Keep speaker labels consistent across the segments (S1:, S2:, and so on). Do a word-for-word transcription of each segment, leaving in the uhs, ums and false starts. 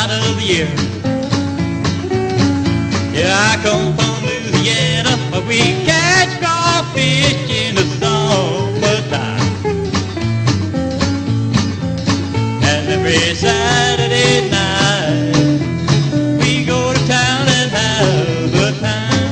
S1: night of the year. Yeah, I come from Louisiana, where we catch crawfish in the summertime. And every Saturday night we go to town and have a time.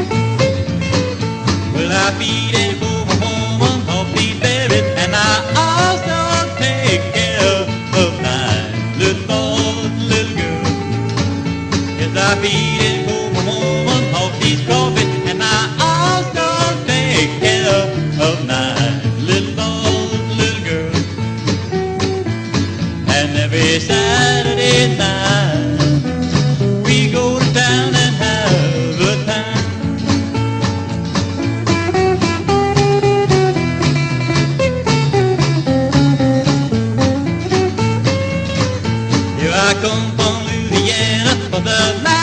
S1: Well, I feed it for my woman, off these berries, and I also take care of my little, little girl. Yes, I feed it for my woman, off these crawfish, and I also take care of my little, little girl. And every Saturday night we go to town and have a time. Here I come from Louisiana, from the